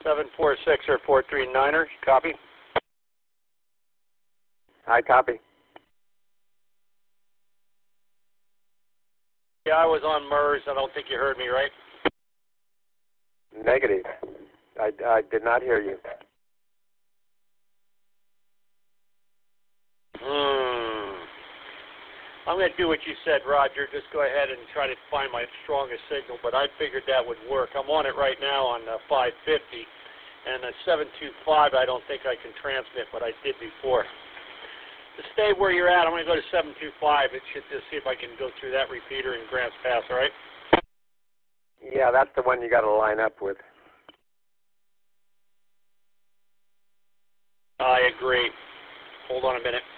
746 or 439er, copy. I copy. Yeah, I was on MERS. I don't think you heard me, right? Negative. I did not hear you. I'm going to do what you said, Roger. Just go ahead and try to find my strongest signal, but I figured that would work. I'm on it right now on 550, and 725 I don't think I can transmit, but I did before. To stay where you're at, I'm going to go to 725. It should just see if I can go through that repeater in Grants Pass, all right? Yeah, that's the one you got to line up with. I agree. Hold on a minute.